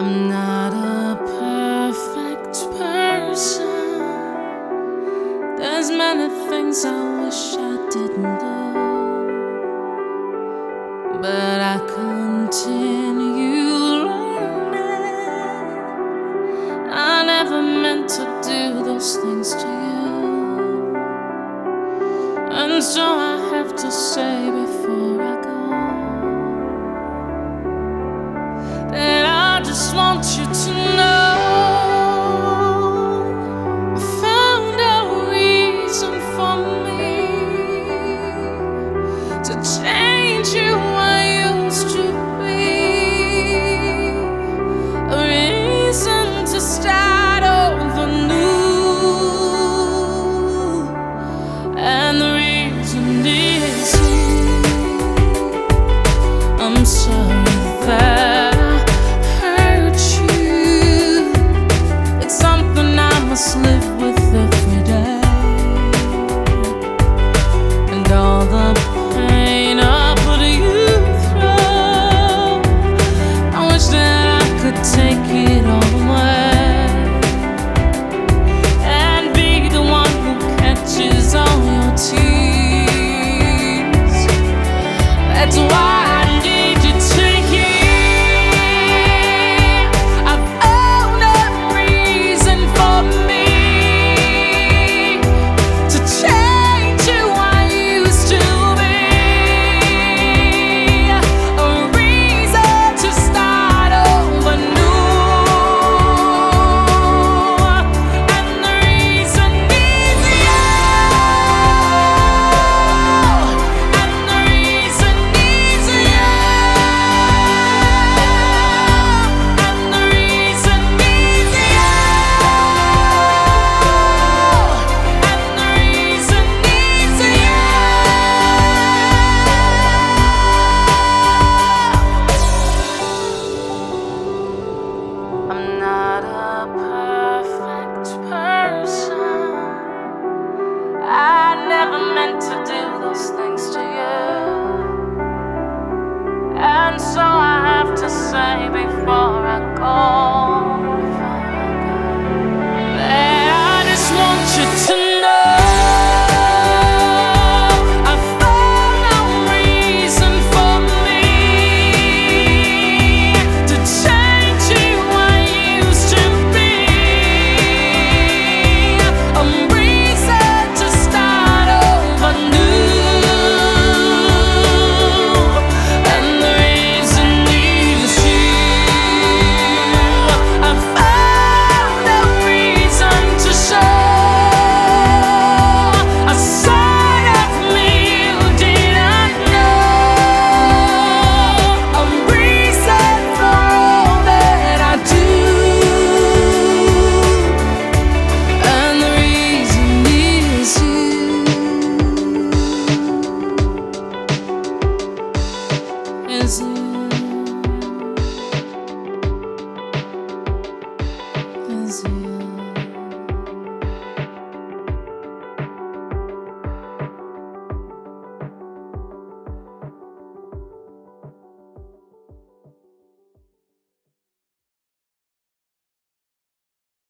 I'm not a perfect person. There's many things I wish I didn't do, but I continue learning. I never meant to do those things to you, and so I have to say before I go that I just want you to know I found a reason for me to change you I used to be, a reason to start over new, and the reason is you. I'm sorry that must live with every day, and all the pain I put you through. I wish that I could take it all away and be the one who catches all your tears. That's why I need you to hear. I never meant to do those things to you, and so I have to say before